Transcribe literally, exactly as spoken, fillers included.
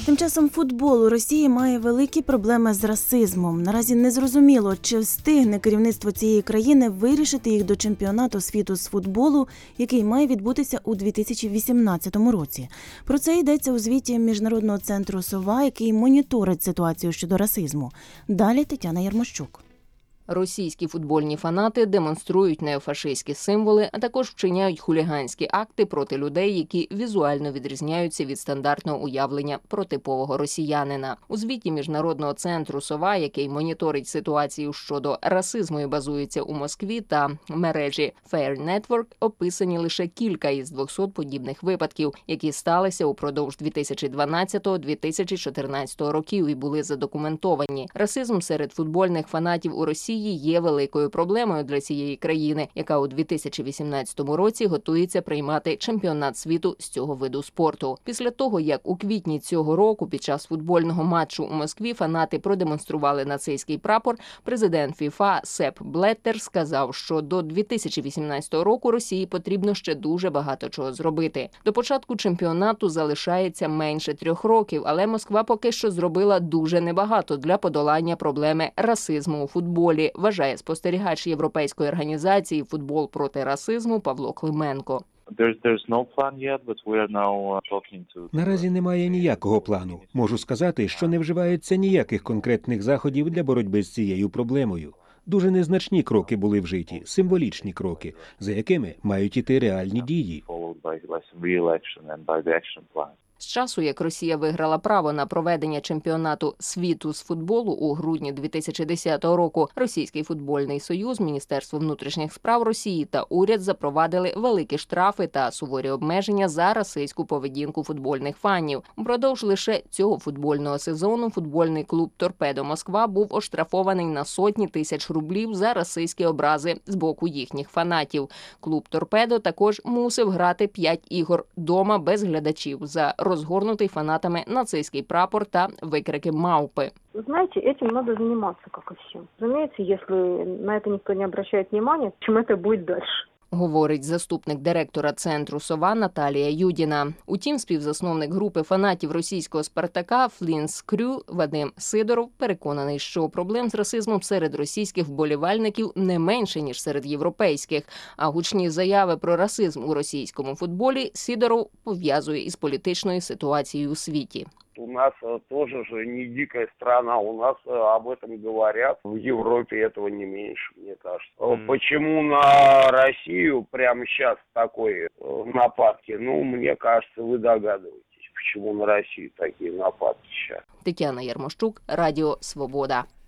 Тим часом футбол у Росії має великі проблеми з расизмом. Наразі не зрозуміло, чи встигне керівництво цієї країни вирішити їх до чемпіонату світу з футболу, який має відбутися у дві тисячі вісімнадцятому році. Про це йдеться у звіті Міжнародного центру «Сова», який моніторить ситуацію щодо расизму. Далі Тетяна Ярмощук. Російські футбольні фанати демонструють неофашистські символи, а також вчиняють хуліганські акти проти людей, які візуально відрізняються від стандартного уявлення про типового росіянина. У звіті Міжнародного центру «Сова», який моніторить ситуацію щодо расизму і базується у Москві, та мережі Fair Network, описані лише кілька із двохсот подібних випадків, які сталися упродовж дві тисячі дванадцятого - дві тисячі чотирнадцятого років і були задокументовані. Расизм серед футбольних фанатів у Росії є великою проблемою для цієї країни, яка у дві тисячі вісімнадцятому році готується приймати чемпіонат світу з цього виду спорту. Після того, як у квітні цього року під час футбольного матчу у Москві фанати продемонстрували нацистський прапор, президент ФІФА Сеп Блеттер сказав, що до дві тисячі вісімнадцятого року Росії потрібно ще дуже багато чого зробити. До початку чемпіонату залишається менше трьох років, але Москва поки що зробила дуже небагато для подолання проблеми расизму у футболі, вважає спостерігач європейської організації «Футбол проти расизму» Павло Клименко. Наразі немає ніякого плану. Можу сказати, що не вживаються ніяких конкретних заходів для боротьби з цією проблемою. Дуже незначні кроки були вжиті, символічні кроки, за якими мають іти реальні дії. З часу, як Росія виграла право на проведення чемпіонату світу з футболу у грудні дві тисячі десятого року, Російський футбольний союз, Міністерство внутрішніх справ Росії та уряд запровадили великі штрафи та суворі обмеження за расистську поведінку футбольних фанів. Упродовж лише цього футбольного сезону футбольний клуб «Торпедо Москва» був оштрафований на сотні тисяч рублів за расистські образи з боку їхніх фанатів. Клуб «Торпедо» також мусив грати п'ять ігор дома без глядачів за розгорнутий фанатами нацистський прапор та викрики «Мавпи». Знаете, этим надо заниматься, как и всем. Разумеется, если на это никто не обращает внимания, чем это будет дальше. Говорить заступник директора центру «Сова» Наталія Юдіна. Утім, співзасновник групи фанатів російського «Спартака» «Флінс Крю» Вадим Сидоров переконаний, що проблем з расизмом серед російських вболівальників не менше, ніж серед європейських. А гучні заяви про расизм у російському футболі Сидоров пов'язує із політичною ситуацією у світі. У нас тоже же не дикая страна, у нас об этом говорят. В Европе этого не меньше, мне кажется. Mm. Почему на Россию прямо сейчас такой нападки? Ну, мне кажется, вы догадываетесь, почему на Россию такие нападки сейчас. Тетяна Ярмощук, Радіо Свобода.